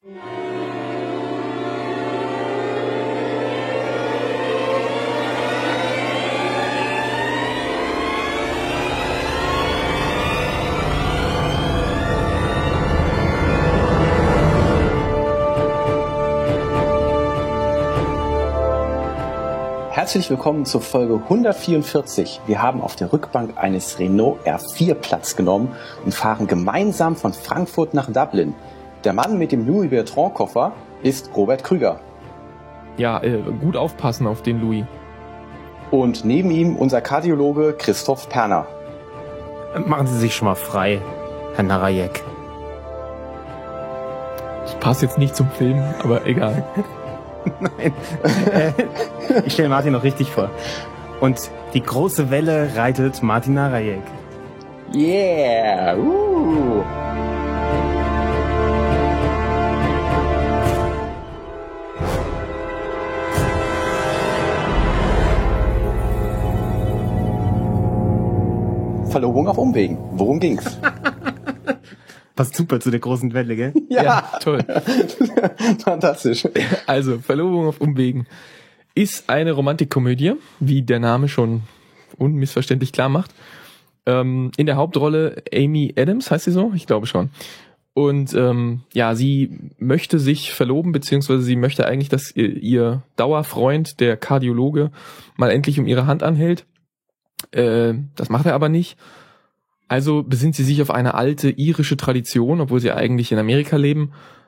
Herzlich willkommen zur Folge 144. Wir haben auf der Rückbank eines Renault R4 Platz genommen und fahren gemeinsam von Frankfurt nach Dublin. Der Mann mit dem Louis Vuitton Koffer ist Robert Krüger. Ja, gut aufpassen auf den Louis. Und neben ihm unser Kardiologe Christoph Perner. Machen Sie sich schon mal frei, Herr Narayek. Das passt jetzt nicht zum Film, aber egal. Nein. Ich stelle Martin noch richtig vor. Und die große Welle reitet Martin Narayek. Yeah! Verlobung auf Umwegen. Worum ging's? Passt super zu der großen Welle, gell? Ja, toll. Fantastisch. Also, Verlobung auf Umwegen ist eine Romantikkomödie, wie der Name schon unmissverständlich klar macht. In der Hauptrolle Amy Adams, heißt sie so? Ich glaube schon. Und ja, sie möchte sich verloben, beziehungsweise sie möchte eigentlich, dass ihr Dauerfreund, der Kardiologe, mal endlich um ihre Hand anhält. Das macht er aber nicht. Also besinnt sie sich auf eine alte irische Tradition, obwohl sie eigentlich in Amerika leben.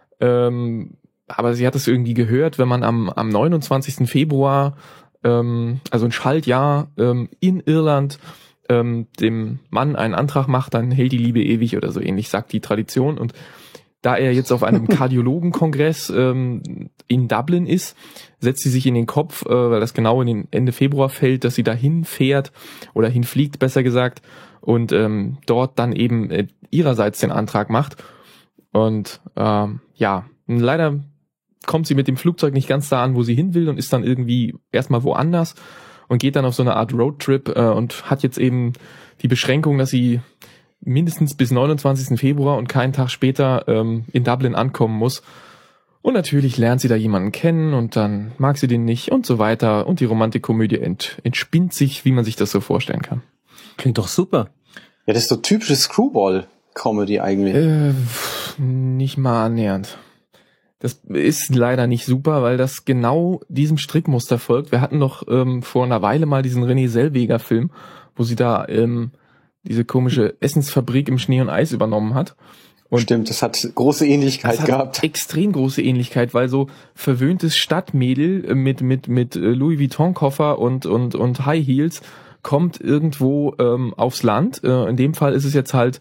Aber sie hat es irgendwie gehört, wenn man am 29. Februar, also ein Schaltjahr in Irland, dem Mann einen Antrag macht, dann hält die Liebe ewig oder so ähnlich, sagt die Tradition. Und da er jetzt auf einem Kardiologenkongress in Dublin ist, setzt sie sich in den Kopf, weil das genau in den Ende Februar fällt, dass sie dahin fährt oder hinfliegt, besser gesagt, und dort dann eben ihrerseits den Antrag macht. Und ja, leider kommt sie mit dem Flugzeug nicht ganz da an, wo sie hin will, und ist dann irgendwie erstmal woanders und geht dann auf so eine Art Roadtrip und hat jetzt eben die Beschränkung, dass sie mindestens bis 29. Februar und keinen Tag später in Dublin ankommen muss. Und natürlich lernt sie da jemanden kennen und dann mag sie den nicht und so weiter. Und die Romantikkomödie entspinnt sich, wie man sich das so vorstellen kann. Klingt doch super. Ja, das ist so typische Screwball-Comedy eigentlich. Nicht mal annähernd. Das ist leider nicht super, weil das genau diesem Strickmuster folgt. Wir hatten noch vor einer Weile mal diesen René Zellweger-Film, wo sie da diese komische Essensfabrik im Schnee und Eis übernommen hat. Und stimmt, das hat große Ähnlichkeit gehabt. Extrem große Ähnlichkeit, weil so verwöhntes Stadtmädel mit Louis Vuitton Koffer und High Heels kommt irgendwo aufs Land. In dem Fall ist es jetzt halt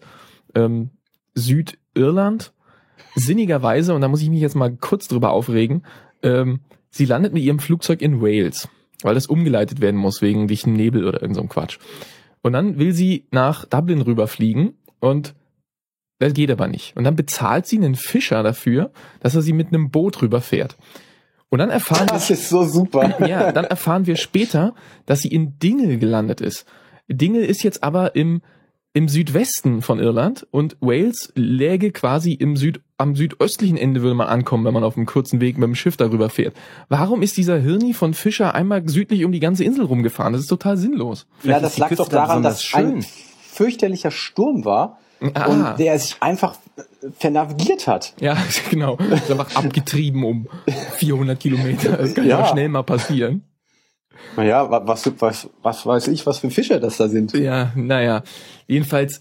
Südirland. Sinnigerweise, und da muss ich mich jetzt mal kurz drüber aufregen, sie landet mit ihrem Flugzeug in Wales, weil das umgeleitet werden muss wegen dichtem Nebel oder irgend so einem Quatsch. Und dann will sie nach Dublin rüberfliegen und das geht aber nicht. Und dann bezahlt sie einen Fischer dafür, dass er sie mit einem Boot rüberfährt. Und dann erfahren das ist so super. Ja, dann erfahren wir später, dass sie in Dingle gelandet ist. Dingle ist jetzt aber im Südwesten von Irland und Wales läge quasi am südöstlichen Ende, würde man ankommen, wenn man auf einem kurzen Weg mit dem Schiff darüber fährt. Warum ist dieser Hirni von Fischer einmal südlich um die ganze Insel rumgefahren? Das ist total sinnlos. Ja, das lag doch daran, dass ein fürchterlicher Sturm war. Und der sich einfach vernavigiert hat. Ja, genau. Ist einfach abgetrieben um 400 Kilometer. Das kann ja schnell mal passieren. Naja, was weiß ich, was für Fische das da sind. Ja, naja. Jedenfalls,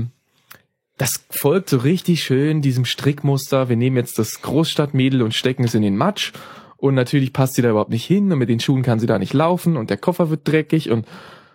das folgt so richtig schön diesem Strickmuster. Wir nehmen jetzt das Großstadtmädel und stecken es in den Matsch. Und natürlich passt sie da überhaupt nicht hin. Und mit den Schuhen kann sie da nicht laufen. Und der Koffer wird dreckig. Und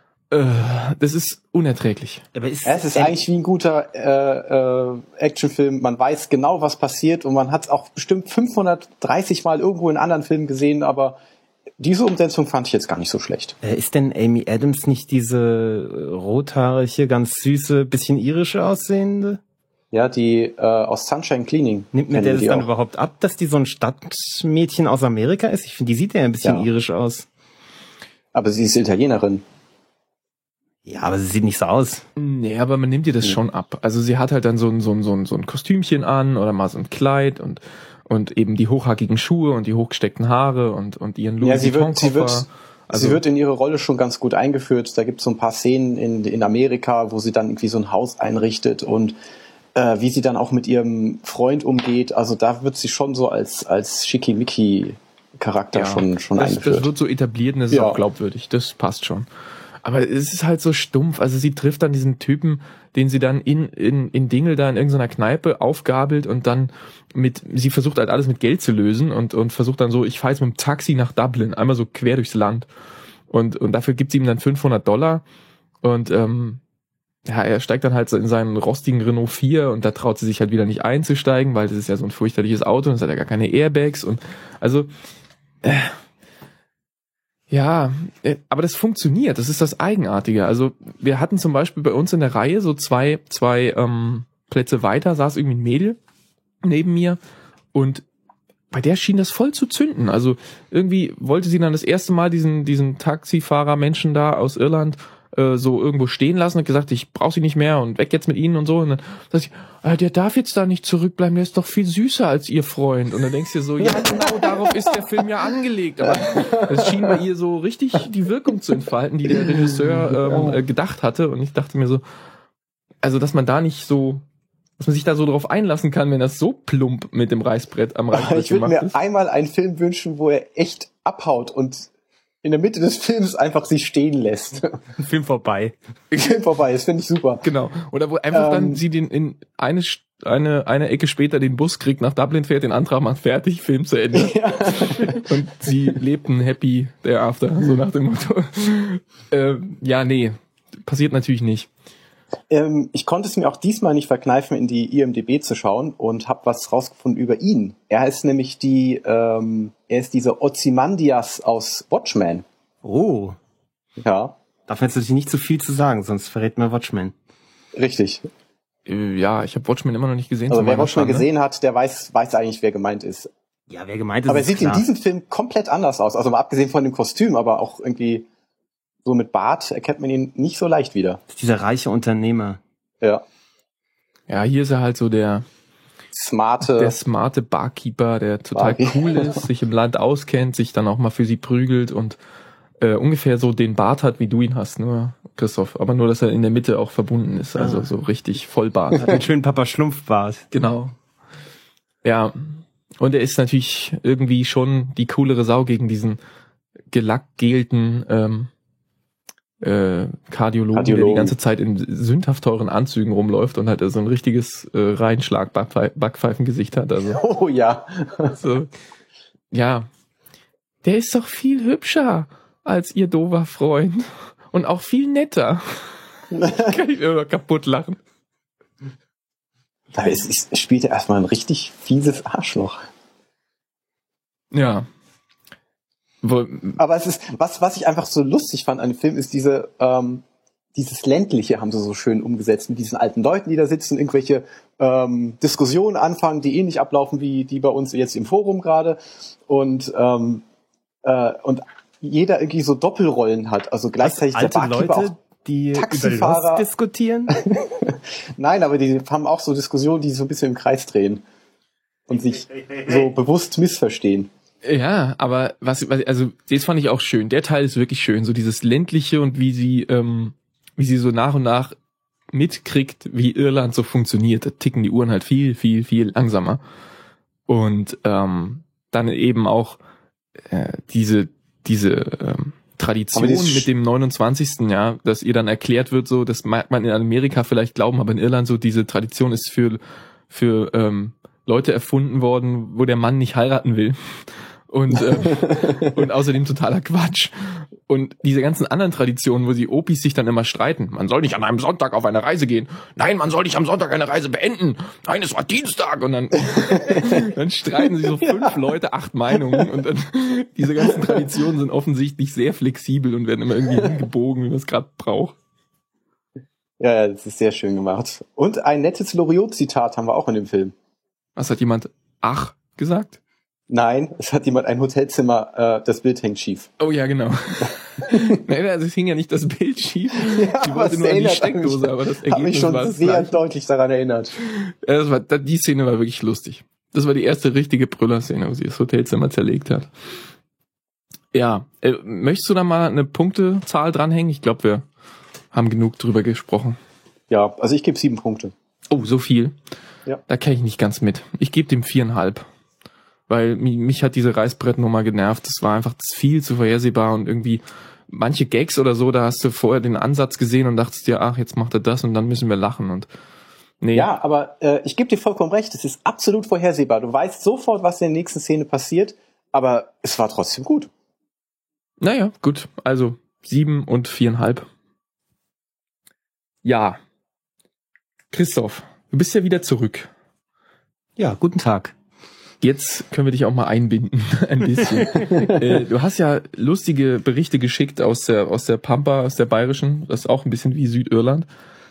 das ist unerträglich. Aber es ist eigentlich wie ein guter Actionfilm. Man weiß genau, was passiert. Und man hat es auch bestimmt 530 Mal irgendwo in anderen Filmen gesehen. Aber diese Umsetzung fand ich jetzt gar nicht so schlecht. Ist denn Amy Adams nicht diese rothaarige, ganz süße, bisschen irische aussehende? Ja, die aus Sunshine Cleaning. Nimmt mir der das dann überhaupt ab, dass die so ein Stadtmädchen aus Amerika ist? Ich finde, die sieht ja ein bisschen irisch aus. Aber sie ist Italienerin. Ja, aber sie sieht nicht so aus. Nee, aber man nimmt ihr das schon ab. Also sie hat halt dann so ein Kostümchen an oder mal so ein Kleid und eben die hochhackigen Schuhe und die hochgesteckten Haare und ihren Louis Vuitton-Koffer. Sie wird in ihre Rolle schon ganz gut eingeführt. Da gibt es so ein paar Szenen in Amerika, wo sie dann irgendwie so ein Haus einrichtet und wie sie dann auch mit ihrem Freund umgeht. Also da wird sie schon so als Schickimicki-Charakter schon eingeführt. Das wird so etabliert und das ist auch glaubwürdig. Das passt schon. Aber es ist halt so stumpf. Also sie trifft dann diesen Typen, den sie dann in Dingel da in irgendeiner Kneipe aufgabelt und dann sie versucht halt alles mit Geld zu lösen und versucht dann so, ich fahre jetzt mit dem Taxi nach Dublin, einmal so quer durchs Land. Und dafür gibt sie ihm dann $500 und er steigt dann halt in seinen rostigen Renault 4 und da traut sie sich halt wieder nicht einzusteigen, weil das ist ja so ein fürchterliches Auto und es hat ja gar keine Airbags und also aber das funktioniert, das ist das Eigenartige. Also wir hatten zum Beispiel bei uns in der Reihe so zwei Plätze weiter, saß irgendwie ein Mädel neben mir und bei der schien das voll zu zünden. Also irgendwie wollte sie dann das erste Mal diesen Taxifahrer-Menschen da aus Irland so irgendwo stehen lassen und gesagt, ich brauche sie nicht mehr und weg jetzt mit ihnen und so. Und dann sagt sie, der darf jetzt da nicht zurückbleiben, der ist doch viel süßer als ihr Freund. Und dann denkst du dir so, ja genau, darauf ist der Film ja angelegt. Aber es schien bei ihr so richtig die Wirkung zu entfalten, die der Regisseur gedacht hatte. Und ich dachte mir so, also dass man sich da so drauf einlassen kann, wenn das so plump mit dem Reißbrett am Reißbrett ich würde mir einmal einen Film wünschen, wo er echt abhaut und in der Mitte des Films einfach sie stehen lässt. Film vorbei. Film vorbei, das finde ich super. Genau. Oder wo einfach dann sie den in eine Ecke später den Bus kriegt, nach Dublin fährt, den Antrag macht, fertig, Film zu Ende. Ja. Und sie lebten happy thereafter, so nach dem Motto. Passiert natürlich nicht. Ich konnte es mir auch diesmal nicht verkneifen, in die IMDb zu schauen und habe was rausgefunden über ihn. Er ist nämlich er ist dieser Ozymandias aus Watchmen. Oh. Ja. Darf jetzt natürlich nicht zu viel zu sagen, sonst verrät man Watchmen. Richtig. Ja, ich habe Watchmen immer noch nicht gesehen. Also wer Watchmen gesehen hat, der weiß eigentlich, wer gemeint ist. Ja, wer gemeint ist, aber er sieht in diesem Film komplett anders aus. Also mal abgesehen von dem Kostüm, aber auch irgendwie so mit Bart erkennt man ihn nicht so leicht wieder. Das ist dieser reiche Unternehmer. Ja. Ja, hier ist er halt so der smarte Barkeeper, der total cool ist, sich im Land auskennt, sich dann auch mal für sie prügelt und ungefähr so den Bart hat, wie du ihn hast, nur Christoph. Aber nur, dass er in der Mitte auch verbunden ist, also so richtig Vollbart. Einen schönen Papa-Schlumpfbart. Genau. Ja, und er ist natürlich irgendwie schon die coolere Sau gegen diesen gelackgelten Kardiologen, der die ganze Zeit in sündhaft teuren Anzügen rumläuft und halt so ein richtiges Reinschlag-Backpfeifengesicht hat. Also. Oh ja. So. Ja. Der ist doch viel hübscher als ihr doofer Freund. Und auch viel netter. Kann ich immer kaputt lachen. Da spielt er erstmal ein richtig fieses Arschloch. Ja. Aber es ist, was ich einfach so lustig fand an dem Film, ist dieses ländliche haben sie so schön umgesetzt mit diesen alten Leuten, die da sitzen, irgendwelche Diskussionen anfangen, die ähnlich ablaufen wie die bei uns jetzt im Forum gerade und jeder irgendwie so Doppelrollen hat, also gleichzeitig alte der Barkeeper Leute, die Taxifahrer über Lost diskutieren? Nein, aber die haben auch so Diskussionen, die so ein bisschen im Kreis drehen und sich so bewusst missverstehen. Ja, aber also das fand ich auch schön. Der Teil ist wirklich schön, so dieses ländliche und wie sie so nach und nach mitkriegt, wie Irland so funktioniert. Da ticken die Uhren halt viel, viel, viel langsamer. Und dann eben auch diese Tradition mit dem 29. Jahr, dass ihr dann erklärt wird, so, das mag man in Amerika vielleicht glauben, aber in Irland so, diese Tradition ist für Leute erfunden worden, wo der Mann nicht heiraten will. Und außerdem totaler Quatsch. Und diese ganzen anderen Traditionen, wo die Opis sich dann immer streiten. Man soll nicht an einem Sonntag auf eine Reise gehen. Nein, man soll nicht am Sonntag eine Reise beenden. Nein, es war Dienstag. Und dann streiten sich so 5 Leute, 8 Meinungen. Und dann, diese ganzen Traditionen sind offensichtlich sehr flexibel und werden immer irgendwie hingebogen, wie man es gerade braucht. Ja, das ist sehr schön gemacht. Und ein nettes Loriot-Zitat haben wir auch in dem Film. Was hat jemand gesagt? Nein, es hat jemand ein Hotelzimmer, das Bild hängt schief. Oh ja, genau. Nein, also es hing ja nicht das Bild schief. Ja, die wollte nur an die Steckdose, aber das Ergebnis hat mich schon war das sehr gleiche. deutlich daran erinnert. Die Szene war wirklich lustig. Das war die erste richtige Brüller-Szene, wo sie das Hotelzimmer zerlegt hat. Ja, möchtest du da mal eine Punktezahl dranhängen? Ich glaube, wir haben genug drüber gesprochen. Ja, also ich gebe 7 Punkte. Oh, so viel? Ja. Da kann ich nicht ganz mit. Ich gebe dem 4,5. Weil mich hat diese Reißbrettnummer genervt. Das war einfach viel zu vorhersehbar und irgendwie manche Gags oder so, da hast du vorher den Ansatz gesehen und dachtest dir, ach, jetzt macht er das und dann müssen wir lachen und nee. Ja, aber ich gebe dir vollkommen recht, es ist absolut vorhersehbar. Du weißt sofort, was in der nächsten Szene passiert, aber es war trotzdem gut. Naja, gut. Also 7 und 4,5. Ja. Christoph, du bist ja wieder zurück. Ja, guten Tag. Jetzt können wir dich auch mal einbinden, ein bisschen. Du hast ja lustige Berichte geschickt aus der Pampa, aus der Bayerischen. Das ist auch ein bisschen wie Südirland.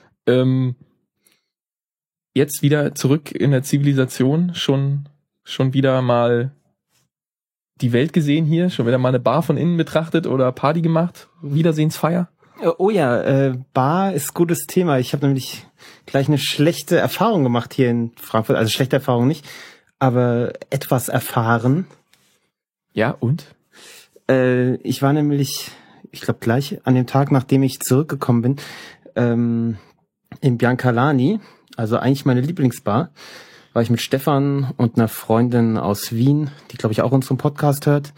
Jetzt wieder zurück in der Zivilisation. Schon wieder mal die Welt gesehen hier. Schon wieder mal eine Bar von innen betrachtet oder Party gemacht. Wiedersehensfeier. Oh ja, Bar ist gutes Thema. Ich habe nämlich gleich eine schlechte Erfahrung gemacht hier in Frankfurt. Also schlechte Erfahrung nicht, aber etwas erfahren. Ja, und? Ich war nämlich, ich glaube gleich an dem Tag, nachdem ich zurückgekommen bin, in Biancalani, also eigentlich meine Lieblingsbar, war ich mit Stefan und einer Freundin aus Wien, die glaube ich auch unseren Podcast hört.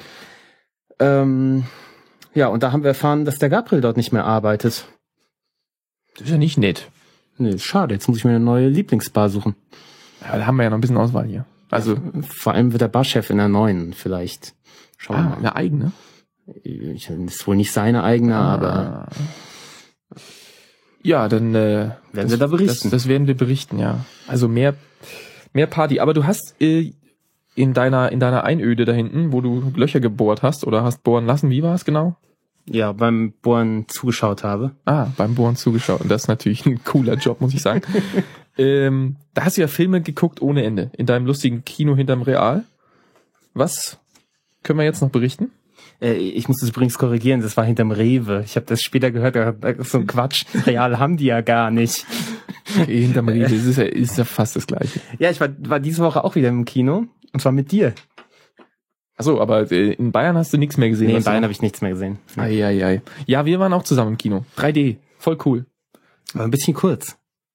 Ja, und da haben wir erfahren, dass der Gabriel dort nicht mehr arbeitet. Das ist ja nicht nett. Nee, schade, jetzt muss ich mir eine neue Lieblingsbar suchen. Ja, da haben wir ja noch ein bisschen Auswahl hier. Also vor allem wird der Barchef in der neuen vielleicht. Schauen wir mal. Eine eigene? Ist wohl nicht seine eigene, aber ja, dann werden wir da berichten. Das werden wir berichten, ja. Also mehr Party. Aber du hast in deiner Einöde da hinten, wo du Löcher gebohrt hast oder hast bohren lassen, wie war es genau? Ja, beim Bohren zugeschaut habe. Beim Bohren zugeschaut. Und das ist natürlich ein cooler Job, muss ich sagen. Da hast du ja Filme geguckt ohne Ende. In deinem lustigen Kino hinterm Real. Was können wir jetzt noch berichten? Ich muss das übrigens korrigieren, das war hinterm Rewe. Ich habe das später gehört, so ein Quatsch. Real haben die ja gar nicht. Okay, hinterm Rewe, ist ja fast das Gleiche. Ja, ich war diese Woche auch wieder im Kino. Und zwar mit dir. Achso, aber in Bayern hast du nichts mehr gesehen? Nee, in Bayern habe ich nichts mehr gesehen. Ei. Ja, wir waren auch zusammen im Kino. 3D, voll cool. Aber ein bisschen kurz.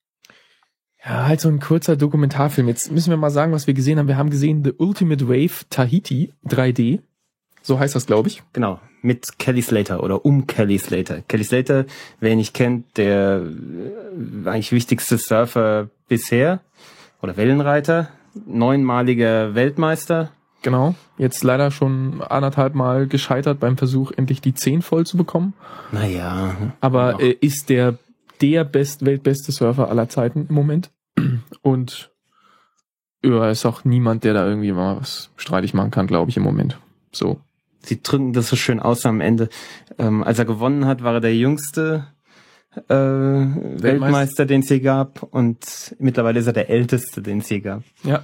Ja, halt so ein kurzer Dokumentarfilm. Jetzt müssen wir mal sagen, was wir gesehen haben. Wir haben gesehen The Ultimate Wave Tahiti 3D. So heißt das, glaube ich. Genau, mit Kelly Slater oder Kelly Slater. Kelly Slater, wer ihn nicht kennt, der eigentlich wichtigste Surfer bisher oder Wellenreiter, 9-maliger Weltmeister. Genau, jetzt leider schon 1,5 Mal gescheitert beim Versuch, endlich die 10 voll zu bekommen. Naja. Aber ist der weltbeste Surfer aller Zeiten im Moment. Und ist auch niemand, der da irgendwie mal was streitig machen kann, glaube ich, im Moment. So. Sie drücken das so schön aus am Ende. Als er gewonnen hat, war er der jüngste Weltmeister, den es je gab. Und mittlerweile ist er der älteste, den es je gab. Ja.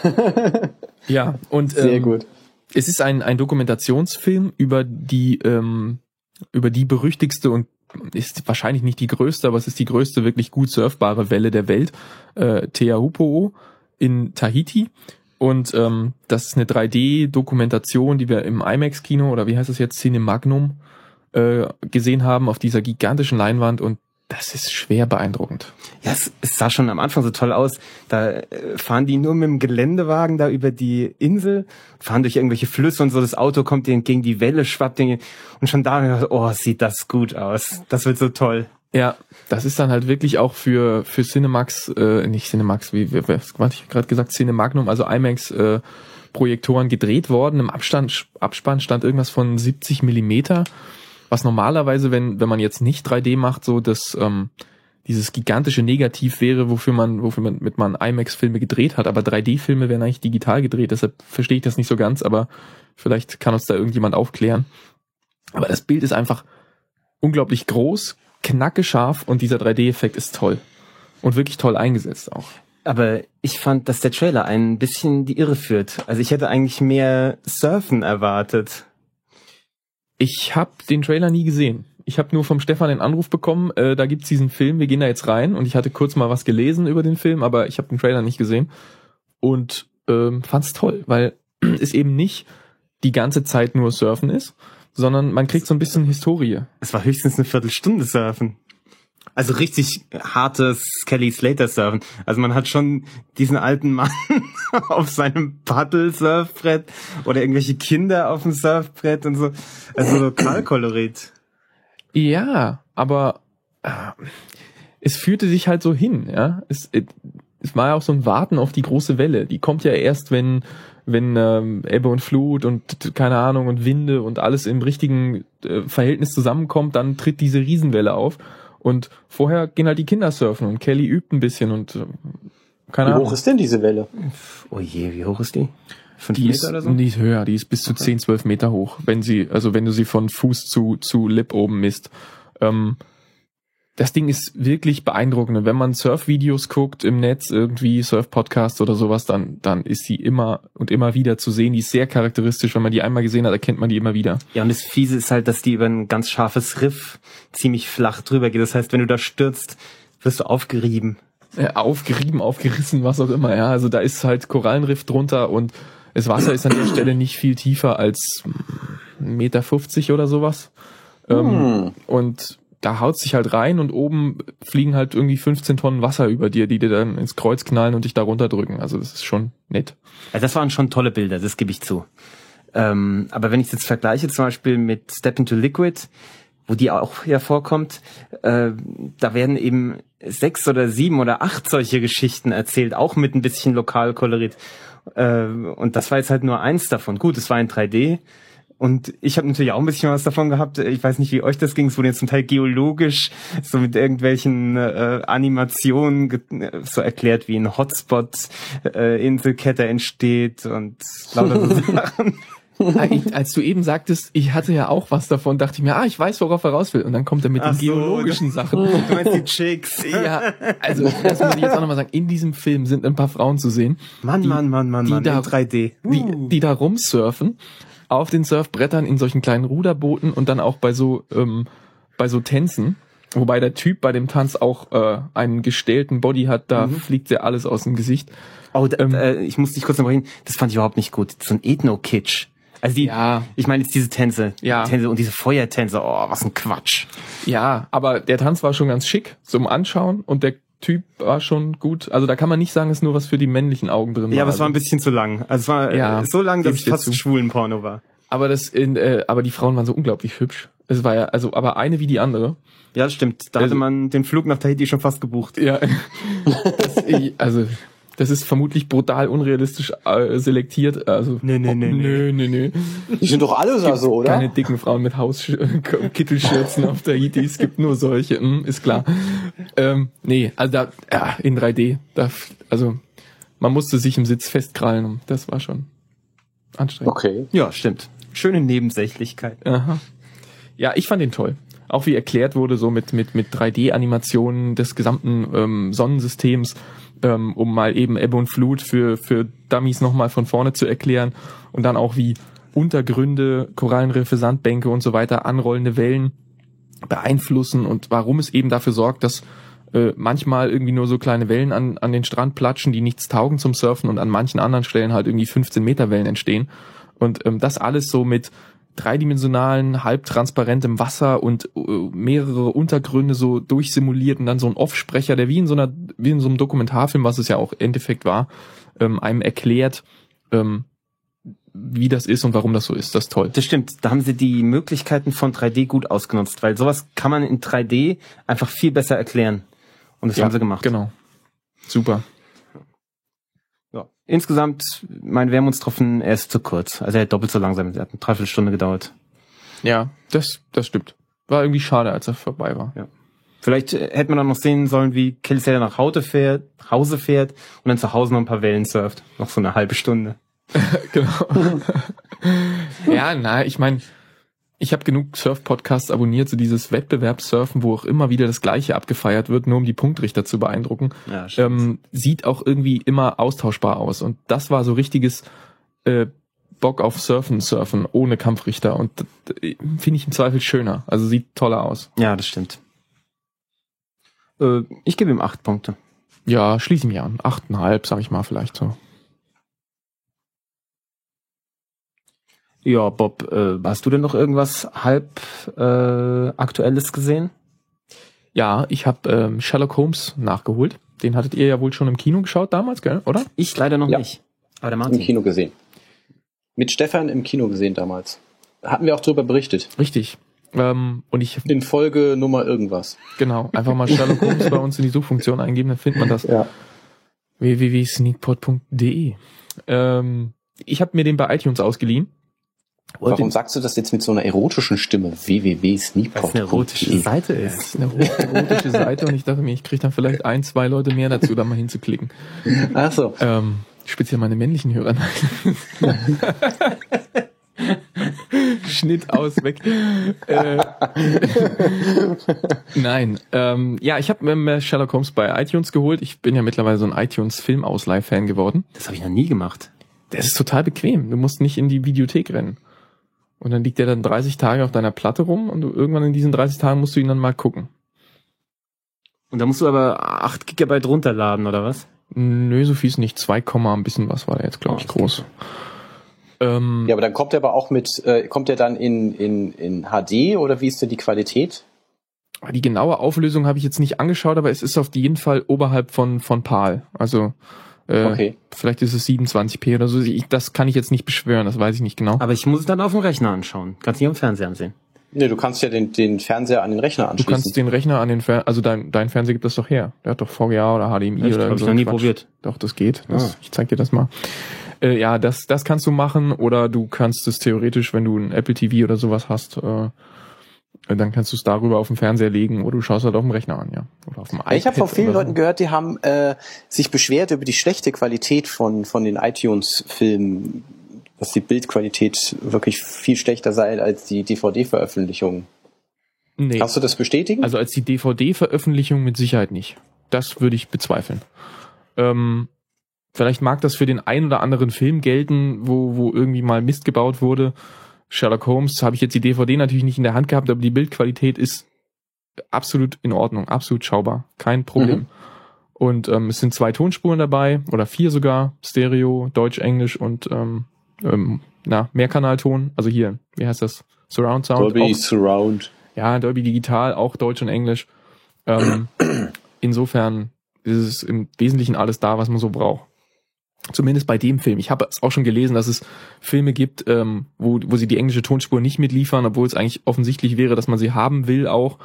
Ja, und sehr gut. Es ist ein Dokumentationsfilm über die berüchtigste und ist wahrscheinlich nicht die größte, aber es ist die größte wirklich gut surfbare Welle der Welt, Teahupo'o in Tahiti. Und das ist eine 3D-Dokumentation, die wir im IMAX-Kino, oder wie heißt das jetzt, Cinemagnum, gesehen haben auf dieser gigantischen Leinwand, und das ist schwer beeindruckend. Ja, es sah schon am Anfang so toll aus. Da fahren die nur mit dem Geländewagen da über die Insel, fahren durch irgendwelche Flüsse und so, das Auto kommt denen gegen die Welle, schwappt denen, und schon da, oh, sieht das gut aus. Das wird so toll. Ja, das ist dann halt wirklich auch für Cinemax, nicht Cinemax, was hatte ich gerade gesagt, Cinemagnum, also IMAX Projektoren gedreht worden. Im Abspann stand irgendwas von 70 Millimeter, was normalerweise, wenn man jetzt nicht 3D macht, so das dieses gigantische Negativ wäre, wofür man IMAX-Filme gedreht hat. Aber 3D-Filme werden eigentlich digital gedreht, deshalb verstehe ich das nicht so ganz, aber vielleicht kann uns da irgendjemand aufklären. Aber das Bild ist einfach unglaublich groß, knackescharf, und dieser 3D-Effekt ist toll. Und wirklich toll eingesetzt auch. Aber ich fand, dass der Trailer ein bisschen die Irre führt. Also ich hätte eigentlich mehr Surfen erwartet. Ich habe den Trailer nie gesehen. Ich habe nur vom Stefan den Anruf bekommen, da gibt's diesen Film, wir gehen da jetzt rein. Und ich hatte kurz mal was gelesen über den Film, aber ich habe den Trailer nicht gesehen. Und fand's toll, weil es eben nicht die ganze Zeit nur Surfen ist, sondern man kriegt so ein bisschen Historie. Es war höchstens eine Viertelstunde Surfen. Also richtig hartes Kelly Slater Surfen. Also man hat schon diesen alten Mann auf seinem Paddel-Surfbrett oder irgendwelche Kinder auf dem Surfbrett und so. Also Lokalkolorit. Ja, aber es führte sich halt so hin, ja. Es war ja auch so ein Warten auf die große Welle. Die kommt ja erst, wenn Ebbe und Flut und keine Ahnung und Winde und alles im richtigen Verhältnis zusammenkommt, dann tritt diese Riesenwelle auf. Und vorher gehen halt die Kinder surfen und Kelly übt ein bisschen und keine Ahnung. Wie hoch ist denn diese Welle? Oh je, wie hoch ist die? 5 Die Meter ist, oder so? die ist höher, die ist bis zu 10, 12 Meter hoch, wenn du sie von Fuß zu Lip oben misst. Das Ding ist wirklich beeindruckend. Und wenn man Surf-Videos guckt im Netz, irgendwie Surf-Podcasts oder sowas, dann ist sie immer und immer wieder zu sehen. Die ist sehr charakteristisch. Wenn man die einmal gesehen hat, erkennt man die immer wieder. Ja, und das Fiese ist halt, dass die über ein ganz scharfes Riff ziemlich flach drüber geht. Das heißt, wenn du da stürzt, wirst du aufgerieben. Aufgerieben, aufgerissen, was auch immer. Ja, also da ist halt Korallenriff drunter und das Wasser ist an der Stelle nicht viel tiefer als 1,50 Meter oder sowas. Und da haut sich halt rein und oben fliegen halt irgendwie 15 Tonnen Wasser über dir, die dir dann ins Kreuz knallen und dich da runterdrücken. Also das ist schon nett. Also das waren schon tolle Bilder, das gebe ich zu. Aber wenn ich es jetzt vergleiche zum Beispiel mit Step into Liquid, wo die auch ja vorkommt, da werden eben 6 oder 7 oder 8 solche Geschichten erzählt, auch mit ein bisschen Lokalkolorit. Und das war jetzt halt nur eins davon. Gut, es war in 3D. Und ich habe natürlich auch ein bisschen was davon gehabt. Ich weiß nicht, wie euch das ging. Es wurde jetzt zum Teil geologisch, so mit irgendwelchen Animationen so erklärt, wie ein Hotspot Inselkette entsteht und lauter so Sachen. Als du eben sagtest, ich hatte ja auch was davon, dachte ich mir, ich weiß, worauf er raus will. Und dann kommt er mit den geologischen Sachen. Du meinst die Chicks. Ja, also das muss ich jetzt auch nochmal sagen. In diesem Film sind ein paar Frauen zu sehen. Mann, in 3D. Die da rumsurfen. Auf den Surfbrettern in solchen kleinen Ruderbooten und dann auch bei so Tänzen. Wobei der Typ bei dem Tanz auch einen gestählten Body hat, da fliegt ja alles aus dem Gesicht. Oh, ich muss dich kurz unterbrechen, das fand ich überhaupt nicht gut. So ein Ethno-Kitsch. Also ich meine jetzt diese Tänze und diese Feuertänze, was ein Quatsch. Ja, aber der Tanz war schon ganz schick zum Anschauen und der Typ war schon gut. Also da kann man nicht sagen, es ist nur was für die männlichen Augen drin. Ja, aber es war ein bisschen zu lang. Also es war so lang, dass es fast Schwulenporno war. Aber aber die Frauen waren so unglaublich hübsch. Es war ja, aber eine wie die andere. Ja, das stimmt. Da hatte man den Flug nach Tahiti schon fast gebucht. Ja. Das ist vermutlich brutal unrealistisch selektiert. Also nö. Die sind doch alle so, oder? Keine dicken Frauen mit Kittelschürzen auf Tahiti. Es gibt nur solche, ist klar. Also in 3D. Also man musste sich im Sitz festkrallen. Das war schon anstrengend. Okay. Ja, stimmt. Schöne Nebensächlichkeit. Aha. Ja, ich fand ihn toll. Auch wie erklärt wurde, so mit 3D-Animationen des gesamten Sonnensystems, um mal eben Ebbe und Flut für Dummies nochmal von vorne zu erklären und dann auch wie Untergründe, Korallenriffe, Sandbänke und so weiter, anrollende Wellen beeinflussen und warum es eben dafür sorgt, dass manchmal irgendwie nur so kleine Wellen an den Strand platschen, die nichts taugen zum Surfen und an manchen anderen Stellen halt irgendwie 15 Meter Wellen entstehen. Und das alles so mit dreidimensionalen, halbtransparentem Wasser und mehrere Untergründe so durchsimuliert und dann so ein Offsprecher, der wie in so einem Dokumentarfilm, was es ja auch im Endeffekt war, einem erklärt, wie das ist und warum das so ist. Das ist toll. Das stimmt. Da haben sie die Möglichkeiten von 3D gut ausgenutzt, weil sowas kann man in 3D einfach viel besser erklären. Und das haben sie gemacht. Genau. Super. Ja. Insgesamt, mein Wermutstropfen, er ist zu kurz. Also er hat doppelt so langsam. Er hat eine Dreiviertelstunde gedauert. Ja, das stimmt. War irgendwie schade, als er vorbei war. Ja. Vielleicht hätte man dann noch sehen sollen, wie Kelly Slater nach Hause fährt und dann zu Hause noch ein paar Wellen surft. Noch so eine halbe Stunde. Genau. Ja, ich meine, Ich habe genug Surf-Podcasts abonniert, so dieses Wettbewerbssurfen, wo auch immer wieder das Gleiche abgefeiert wird, nur um die Punktrichter zu beeindrucken. Ja, sieht auch irgendwie immer austauschbar aus. Und das war so richtiges Bock auf Surfen ohne Kampfrichter. Und finde ich im Zweifel schöner. Also sieht toller aus. Ja, das stimmt. Ich gebe ihm 8 Punkte. Ja, schließe mich an. 8,5, sag ich mal vielleicht so. Ja, Bob, hast du denn noch irgendwas halb Aktuelles gesehen? Ja, ich habe Sherlock Holmes nachgeholt. Den hattet ihr ja wohl schon im Kino geschaut damals, gell? Oder? Ich leider noch nicht. Aber der Martin. Im Kino gesehen. Mit Stefan im Kino gesehen damals. Hatten wir auch drüber berichtet. Richtig. Und ich in Folge Nummer irgendwas. Genau, einfach mal Sherlock Holmes bei uns in die Suchfunktion eingeben, dann findet man das. Ja. www.sneakpot.de. Ich habe mir den bei iTunes ausgeliehen. Warum sagst du das jetzt mit so einer erotischen Stimme? www.sneakpot.de. Weil es eine erotische Seite ist. Ja, eine erotische Seite und ich dachte mir, ich kriege dann vielleicht 1, 2 Leute mehr dazu, da mal hinzuklicken. Ach so. Speziell meine männlichen Hörer. Schnitt aus, weg. Nein. Ja, ich habe mir Sherlock Holmes bei iTunes geholt. Ich bin ja mittlerweile so ein iTunes-Filmausleih-Fan geworden. Das habe ich noch nie gemacht. Das ist total bequem. Du musst nicht in die Videothek rennen. Und dann liegt der dann 30 Tage auf deiner Platte rum und du irgendwann in diesen 30 Tagen musst du ihn dann mal gucken. Und da musst du aber 8 Gigabyte runterladen, oder was? Nö, so viel ist nicht. 2, ein bisschen was war der jetzt, glaube ich, groß. Ja, aber dann kommt er aber auch kommt er dann in HD oder wie ist denn die Qualität? Die genaue Auflösung habe ich jetzt nicht angeschaut, aber es ist auf jeden Fall oberhalb von PAL. Also okay. Vielleicht ist es 27p oder so. Das kann ich jetzt nicht beschwören, das weiß ich nicht genau. Aber ich muss es dann auf dem Rechner anschauen. Kannst nicht am Fernseher ansehen. Nee, du kannst ja den Fernseher an den Rechner anschließen. Du kannst den Rechner an den Fernseher, also dein Fernseher gibt das doch her. Der hat doch VGA oder HDMI oder so. Das habe ich noch nie probiert. Doch, das geht. Ich zeig dir das mal. Ja, das kannst du machen, oder du kannst es theoretisch, wenn du ein Apple TV oder sowas hast, dann kannst du es darüber auf den Fernseher legen oder du schaust halt auf dem Rechner an, ja. Oder auf dem iPad. Ich habe von vielen Leuten gehört, die haben sich beschwert über die schlechte Qualität von den iTunes-Filmen, dass die Bildqualität wirklich viel schlechter sei als die DVD-Veröffentlichung. Nee. Kannst du das bestätigen? Also als die DVD-Veröffentlichung mit Sicherheit nicht. Das würde ich bezweifeln. Vielleicht mag das für den einen oder anderen Film gelten, wo irgendwie mal Mist gebaut wurde. Sherlock Holmes habe ich jetzt die DVD natürlich nicht in der Hand gehabt, aber die Bildqualität ist absolut in Ordnung, absolut schaubar, kein Problem. Mhm. Und es sind 2 Tonspuren dabei, oder 4 sogar, Stereo, Deutsch, Englisch und Mehrkanalton. Also hier, wie heißt das? Surround Sound. Dolby Surround. Ja, Dolby Digital, auch Deutsch und Englisch. Insofern ist es im Wesentlichen alles da, was man so braucht. Zumindest bei dem Film. Ich habe es auch schon gelesen, dass es Filme gibt, wo sie die englische Tonspur nicht mitliefern, obwohl es eigentlich offensichtlich wäre, dass man sie haben will auch.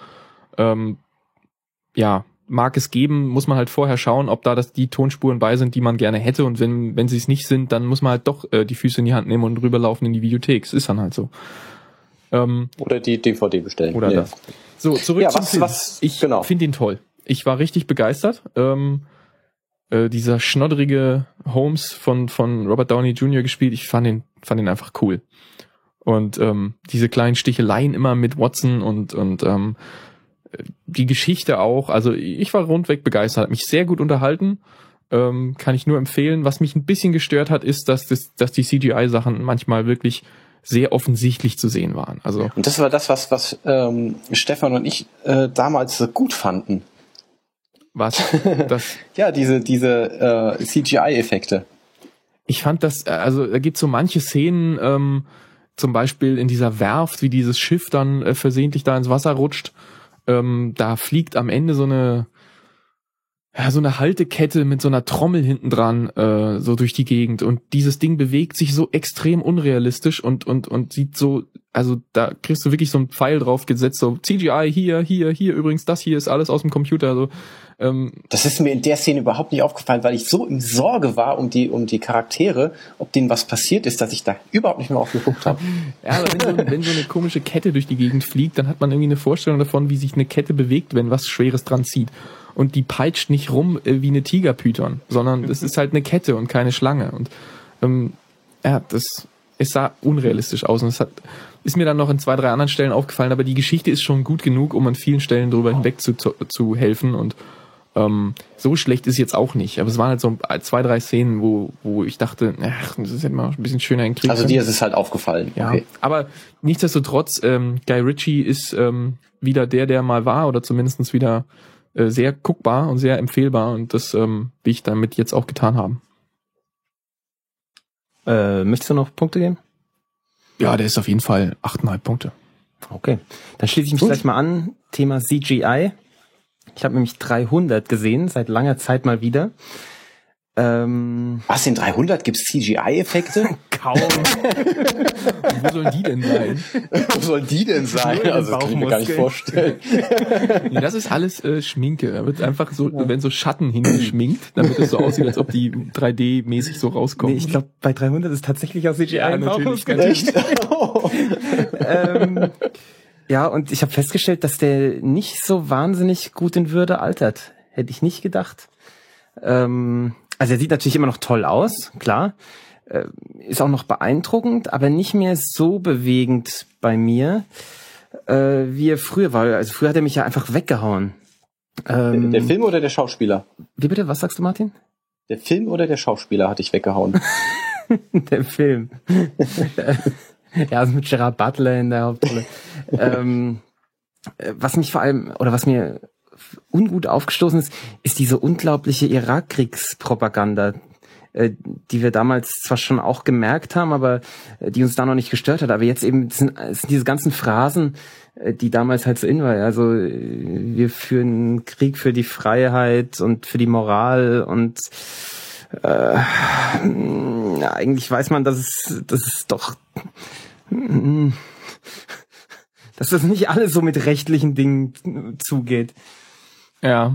Ja, mag es geben, muss man halt vorher schauen, ob da die Tonspuren bei sind, die man gerne hätte. Und wenn sie es nicht sind, dann muss man halt doch die Füße in die Hand nehmen und rüberlaufen in die Videothek. Es ist dann halt so. Oder die DVD bestellen. Oder das. So, zurück zum Film. Ich finde ihn toll. Ich war richtig begeistert. Dieser schnodderige Holmes von Robert Downey Jr. gespielt, ich fand ihn einfach cool. Und diese kleinen Sticheleien immer mit Watson und die Geschichte auch, also ich war rundweg begeistert, hat mich sehr gut unterhalten, kann ich nur empfehlen. Was mich ein bisschen gestört hat, ist, dass die CGI-Sachen manchmal wirklich sehr offensichtlich zu sehen waren. Also und das war das, was Stefan und ich damals so gut fanden. Was? Das? Ja, diese CGI-Effekte. Ich fand das, also da gibt so manche Szenen, zum Beispiel in dieser Werft, wie dieses Schiff dann versehentlich da ins Wasser rutscht. Da fliegt am Ende so eine Haltekette mit so einer Trommel hinten dran so durch die Gegend, und dieses Ding bewegt sich so extrem unrealistisch und sieht so, also da kriegst du wirklich so einen Pfeil drauf gesetzt, so CGI hier übrigens, das hier ist alles aus dem Computer, also das ist mir in der Szene überhaupt nicht aufgefallen, weil ich so in Sorge war um die Charaktere, ob denen was passiert ist, dass ich da überhaupt nicht mehr aufgeguckt habe. Ja, aber wenn so eine komische Kette durch die Gegend fliegt, dann hat man irgendwie eine Vorstellung davon, wie sich eine Kette bewegt, wenn was Schweres dran zieht. Und die peitscht nicht rum wie eine Tigerpython, sondern es ist halt eine Kette und keine Schlange. Und es sah unrealistisch aus und ist mir dann noch in 2, 3 anderen Stellen aufgefallen, aber die Geschichte ist schon gut genug, um an vielen Stellen drüber hinweg zu helfen und so schlecht ist jetzt auch nicht. Aber es waren halt so 2, 3 Szenen, wo ich dachte, ach, das ist ja mal ein bisschen schöner in Krieg. Also dir ist es halt aufgefallen. Ja, okay. aber nichtsdestotrotz, Guy Ritchie ist wieder der mal war oder zumindest wieder sehr guckbar und sehr empfehlbar und das will ich damit jetzt auch getan haben. Möchtest du noch Punkte geben? Ja, der ist auf jeden Fall 8,5 Punkte. Okay, dann schließe ich mich gleich mal an. Thema CGI. Ich habe nämlich 300 gesehen, seit langer Zeit mal wieder. Was, in 300 gibt's CGI-Effekte? Kaum. Wo sollen die denn sein? Wo sollen die denn sein? Also das kann ich mir gar nicht vorstellen. Nee, das ist alles Schminke. Da wird einfach so, wenn so Schatten hingeschminkt, damit es so aussieht, als ob die 3D-mäßig so rauskommen. Nee, ich glaube, bei 300 ist tatsächlich auch CGI. Ja, natürlich. Echt? Ja, und ich habe festgestellt, dass der nicht so wahnsinnig gut in Würde altert. Hätte ich nicht gedacht. Also er sieht natürlich immer noch toll aus, klar. Ist auch noch beeindruckend, aber nicht mehr so bewegend bei mir, wie er früher war. Also früher hat er mich ja einfach weggehauen. Der Film oder der Schauspieler? Wie bitte? Was sagst du, Martin? Der Film oder der Schauspieler hat dich weggehauen? Der Film. Ja, also mit Gerard Butler in der Hauptrolle. Was mich vor allem, oder was mir ungut aufgestoßen ist diese unglaubliche Irakkriegspropaganda, die wir damals zwar schon auch gemerkt haben, aber die uns da noch nicht gestört hat. Aber jetzt eben sind diese ganzen Phrasen, die damals halt so in war. Also wir führen Krieg für die Freiheit und für die Moral und eigentlich weiß man, dass es doch, dass das nicht alles so mit rechtlichen Dingen zugeht. Ja,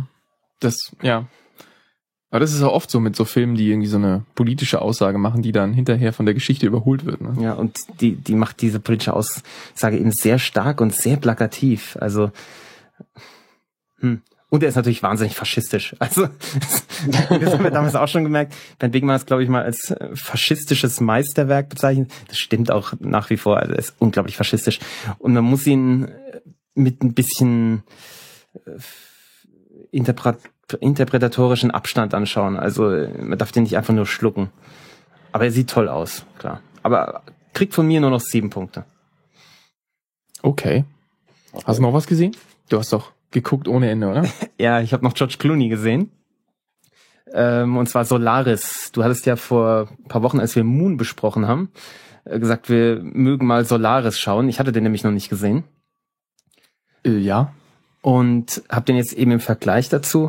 aber das ist auch oft so mit so Filmen, die irgendwie so eine politische Aussage machen, die dann hinterher von der Geschichte überholt wird. Ne? Ja, und die macht diese politische Aussage eben sehr stark und sehr plakativ. Also, Und er ist natürlich wahnsinnig faschistisch. Also, das haben wir damals auch schon gemerkt. Bernd Wegmann ist, glaube ich, mal als faschistisches Meisterwerk bezeichnet. Das stimmt auch nach wie vor. Also, er ist unglaublich faschistisch. Und man muss ihn mit ein bisschen interpretatorischen Abstand anschauen. Also, man darf den nicht einfach nur schlucken. Aber er sieht toll aus, klar. Aber kriegt von mir nur noch 7 Punkte. Okay. Hast du noch was gesehen? Du hast doch geguckt ohne Ende, oder? Ja, ich habe noch George Clooney gesehen. Und zwar Solaris. Du hattest ja vor ein paar Wochen, als wir Moon besprochen haben, gesagt, wir mögen mal Solaris schauen. Ich hatte den nämlich noch nicht gesehen. Ja. Und habe den jetzt eben im Vergleich dazu.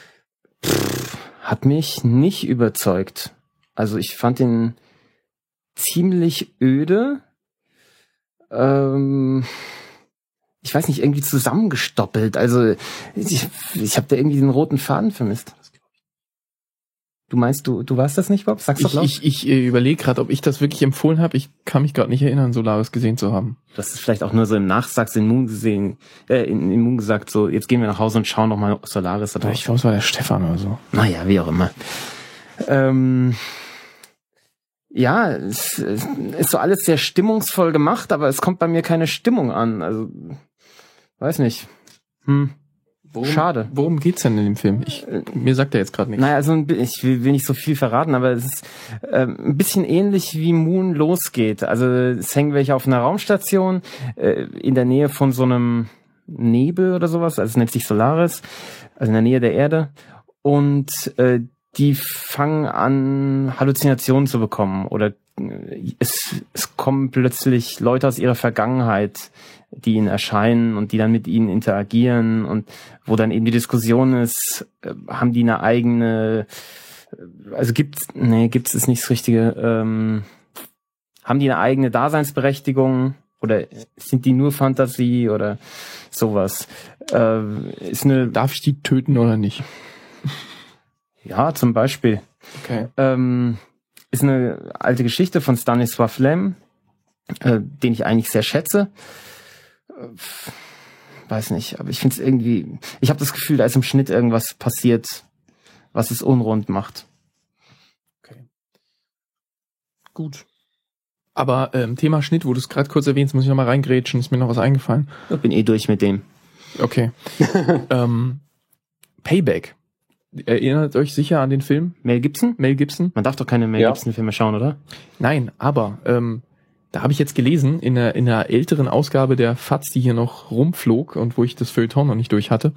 Hat mich nicht überzeugt. Also ich fand den ziemlich öde. Ich weiß nicht, irgendwie zusammengestoppelt. Also ich habe da irgendwie den roten Faden vermisst. Du meinst, du warst das nicht, Bob? Sag's doch laut. Ich überlege gerade, ob ich das wirklich empfohlen habe. Ich kann mich gerade nicht erinnern, Solaris gesehen zu haben. Das ist vielleicht auch nur so im Nachsatz in Moon gesehen, in Moon gesagt, so, jetzt gehen wir nach Hause und schauen nochmal Solaris. Oder ich glaube, es war der Stefan oder so. Naja, wie auch immer. Ja, es ist so alles sehr stimmungsvoll gemacht, aber es kommt bei mir keine Stimmung an. Also, weiß nicht. Schade. Worum geht's denn in dem Film? Mir sagt er jetzt gerade nichts. Naja, also ich will nicht so viel verraten, aber es ist ein bisschen ähnlich wie Moon losgeht. Also es hängen welche auf einer Raumstation in der Nähe von so einem Nebel oder sowas. Also es nennt sich Solaris, also in der Nähe der Erde. Und die fangen an, Halluzinationen zu bekommen. Oder es kommen plötzlich Leute aus ihrer Vergangenheit, die ihnen erscheinen und die dann mit ihnen interagieren und wo dann eben die Diskussion ist, haben die eine eigene, also gibt's es nicht das Richtige, haben die eine eigene Daseinsberechtigung oder sind die nur Fantasie oder sowas? Darf ich die töten oder nicht? Ja, zum Beispiel. Okay. Ist eine alte Geschichte von Stanisław Lem, den ich eigentlich sehr schätze. Weiß nicht, aber ich finde es irgendwie, ich habe das Gefühl, da ist im Schnitt irgendwas passiert, was es unrund macht. Okay. Gut. Aber Thema Schnitt, wo du es gerade kurz erwähnst, muss ich noch mal reingrätschen, ist mir noch was eingefallen. Ich bin durch mit dem. Okay. Payback. Erinnert euch sicher an den Film? Mel Gibson? Mel Gibson? Man darf doch keine Mel Gibson-Filme schauen, oder? Nein, aber da habe ich jetzt gelesen, in einer älteren Ausgabe der FAZ, die hier noch rumflog und wo ich das Feuilleton noch nicht durch hatte,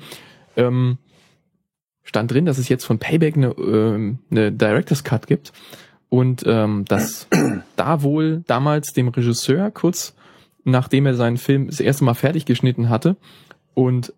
stand drin, dass es jetzt von Payback eine Director's Cut gibt und dass da wohl damals dem Regisseur, kurz nachdem er seinen Film das erste Mal fertig geschnitten hatte und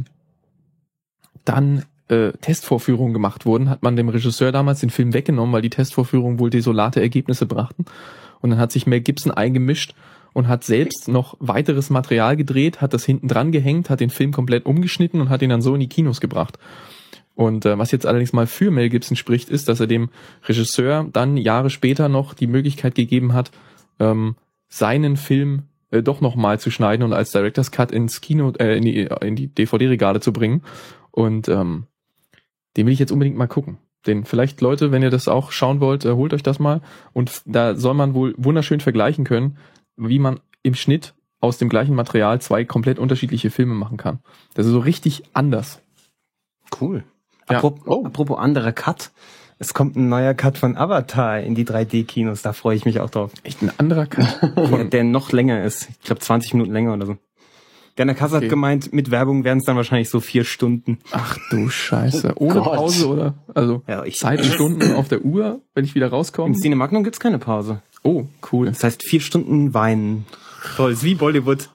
dann Testvorführungen gemacht wurden, hat man dem Regisseur damals den Film weggenommen, weil die Testvorführungen wohl desolate Ergebnisse brachten. Und dann hat sich Mel Gibson eingemischt und hat selbst noch weiteres Material gedreht, hat das hinten dran gehängt, hat den Film komplett umgeschnitten und hat ihn dann so in die Kinos gebracht. Und was jetzt allerdings mal für Mel Gibson spricht, ist, dass er dem Regisseur dann Jahre später noch die Möglichkeit gegeben hat, seinen Film doch nochmal zu schneiden und als Director's Cut ins Kino, in die DVD-Regale zu bringen. Und den will ich jetzt unbedingt mal gucken. Den vielleicht, Leute, wenn ihr das auch schauen wollt, holt euch das mal. Und da soll man wohl wunderschön vergleichen können, wie man im Schnitt aus dem gleichen Material 2 komplett unterschiedliche Filme machen kann. Das ist so richtig anders. Cool. Ja. Apropos anderer Cut. Es kommt ein neuer Cut von Avatar in die 3D-Kinos. Da freue ich mich auch drauf. Echt ein anderer Cut? Der noch länger ist. Ich glaube 20 Minuten länger oder so. Der Kasse hat gemeint, mit Werbung wären es dann wahrscheinlich so 4 Stunden. Ach du Scheiße. Ohne Pause, oder? Also Zeit und Stunden auf der Uhr, wenn ich wieder rauskomme? Im Cinemagnum gibt's keine Pause. Oh, cool. Das heißt 4 Stunden weinen. Toll, ist wie Bollywood.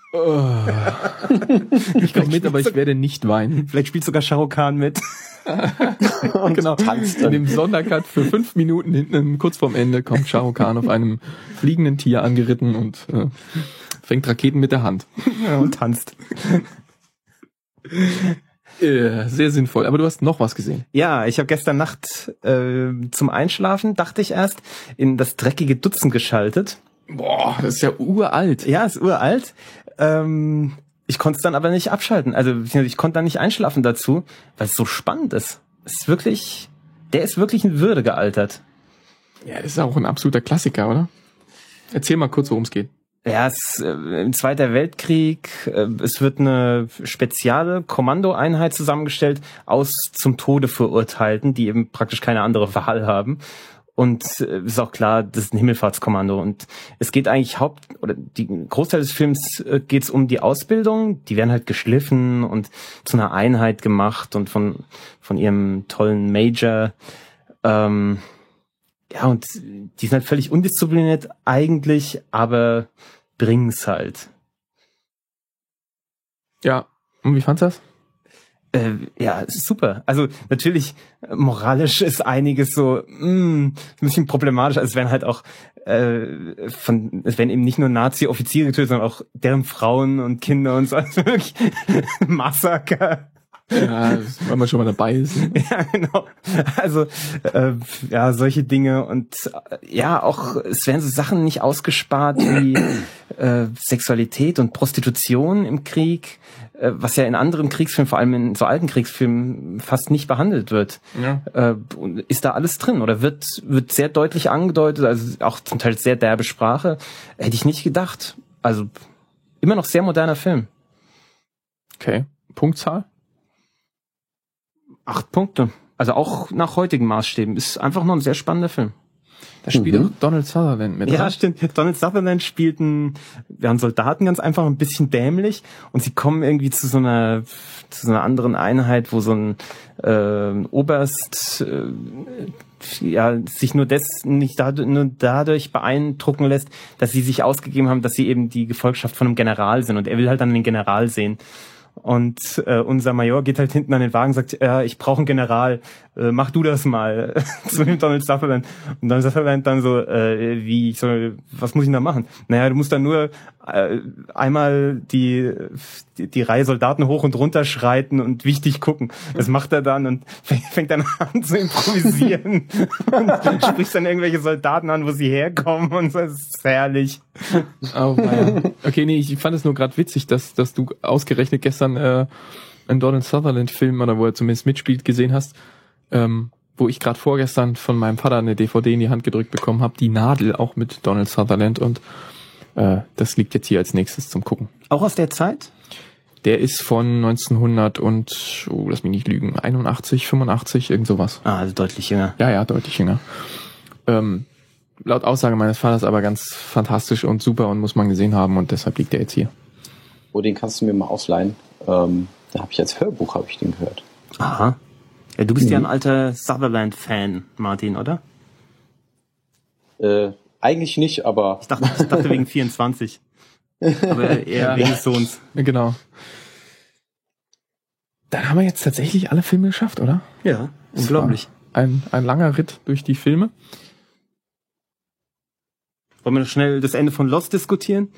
Ich komme mit, aber ich werde nicht weinen. Vielleicht spielt sogar Shah Rukh Khan mit. Und genau, tanzt in dem Sondercut für 5 Minuten hinten, kurz vorm Ende, kommt Shah Rukh Khan auf einem fliegenden Tier angeritten und fängt Raketen mit der Hand. Ja, und tanzt. Sehr sinnvoll. Aber du hast noch was gesehen. Ja, ich habe gestern Nacht zum Einschlafen, dachte ich erst, in das dreckige Dutzend geschaltet. Boah, das ist ja uralt. Ja, ist uralt. Ich konnte es dann aber nicht abschalten. Also ich konnte dann nicht einschlafen dazu, weil es so spannend ist. Der ist wirklich in Würde gealtert. Ja, das ist auch ein absoluter Klassiker, oder? Erzähl mal kurz, worum es geht. Ja, es im Zweiten Weltkrieg, es wird eine spezielle Kommandoeinheit zusammengestellt aus zum Tode Verurteilten, die eben praktisch keine andere Wahl haben. Und ist auch klar, das ist ein Himmelfahrtskommando. Und es geht eigentlich die Großteil des Films geht's um die Ausbildung. Die werden halt geschliffen und zu einer Einheit gemacht und von ihrem tollen Major. Ja, und die sind halt völlig undiszipliniert eigentlich, aber bringen's halt. Ja, und wie fandst du das? Ja, es ist super. Also natürlich, moralisch ist einiges so ein bisschen problematisch. Also es werden halt auch es werden eben nicht nur Nazi-Offiziere getötet, sondern auch deren Frauen und Kinder und so. Also wirklich Massaker. Ja, weil man schon mal dabei ist. Ja, genau. Also ja, solche Dinge und ja, auch es werden so Sachen nicht ausgespart wie Sexualität und Prostitution im Krieg, was ja in anderen Kriegsfilmen, vor allem in so alten Kriegsfilmen, fast nicht behandelt wird. Ja. Ist da alles drin oder wird sehr deutlich angedeutet, also auch zum Teil sehr derbe Sprache. Hätte ich nicht gedacht. Also immer noch sehr moderner Film. Okay. Punktzahl? 8 Punkte. Also auch nach heutigen Maßstäben. Ist einfach noch ein sehr spannender Film. Da spielt auch Donald Sutherland mit. Ja, oder? Stimmt. Donald Sutherland spielt einen Soldaten ganz einfach ein bisschen dämlich und sie kommen irgendwie zu so einer anderen Einheit, wo so ein Oberst sich nur dadurch beeindrucken lässt, dass sie sich ausgegeben haben, dass sie eben die Gefolgschaft von einem General sind und er will halt dann den General sehen. Und unser Major geht halt hinten an den Wagen und sagt, ich brauche einen General, mach du das mal zu dem Donald Sutherland. Und Donald Sutherland dann so, was muss ich da machen? Naja, du musst dann nur einmal die Reihe Soldaten hoch und runter schreiten und wichtig gucken. Das macht er dann und fängt dann an zu improvisieren und spricht dann irgendwelche Soldaten an, wo sie herkommen und so. Das ist herrlich. Oh, ja. Okay, nee, ich fand es nur gerade witzig, dass du ausgerechnet gestern einen Donald Sutherland Film, oder wo er zumindest mitspielt, gesehen hast, wo ich gerade vorgestern von meinem Vater eine DVD in die Hand gedrückt bekommen habe, Die Nadel, auch mit Donald Sutherland, und das liegt jetzt hier als nächstes zum Gucken. Auch aus der Zeit? Der ist von 1900 und, lass mich nicht lügen, 81, 85, irgend sowas. Ah, also deutlich jünger. Ja, deutlich jünger. Laut Aussage meines Vaters aber ganz fantastisch und super und muss man gesehen haben, und deshalb liegt der jetzt hier. Oh, den kannst du mir mal ausleihen. Da habe ich als Hörbuch den gehört. Aha. Ja, du bist ja ein alter Sutherland-Fan, Martin, oder? Eigentlich nicht, aber... Ich dachte wegen 24. Aber eher wegen des Sohns. Genau. Dann haben wir jetzt tatsächlich alle Filme geschafft, oder? Ja, unglaublich. Ein langer Ritt durch die Filme. Wollen wir noch schnell das Ende von Lost diskutieren?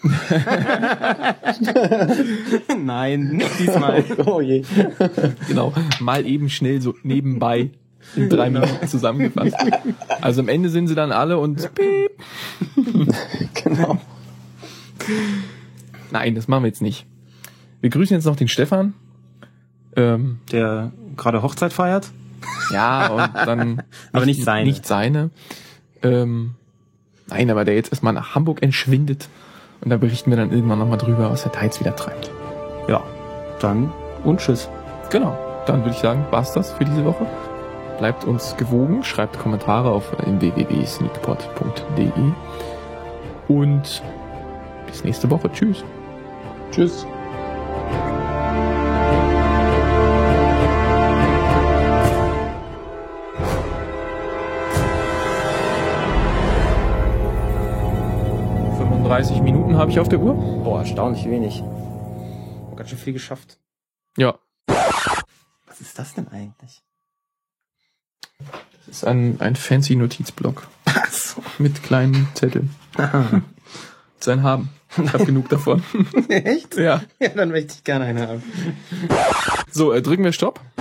Nein, nicht diesmal. Oh je. Genau, mal eben schnell so nebenbei in 3 Minuten zusammengefasst. Also am Ende sind sie dann alle und piep. Genau. Nein, das machen wir jetzt nicht. Wir grüßen jetzt noch den Stefan. Der gerade Hochzeit feiert. Ja, und dann... Aber nicht seine. Nicht seine. Nein, aber der jetzt erstmal nach Hamburg entschwindet. Und da berichten wir dann irgendwann nochmal drüber, was er da jetzt wieder treibt. Ja, dann und tschüss. Genau, dann würde ich sagen, war's das für diese Woche. Bleibt uns gewogen, schreibt Kommentare auf www.sneakpot.de und bis nächste Woche. Tschüss. Tschüss. Minuten habe ich auf der Uhr. Boah, erstaunlich wenig. Ganz schön viel geschafft. Ja. Was ist das denn eigentlich? Das ist ein fancy Notizblock. Ach so. Mit kleinen Zetteln. Sein Haben. Ich habe genug davon. Echt? Ja. Ja, dann möchte ich gerne eine haben. So, drücken wir Stopp.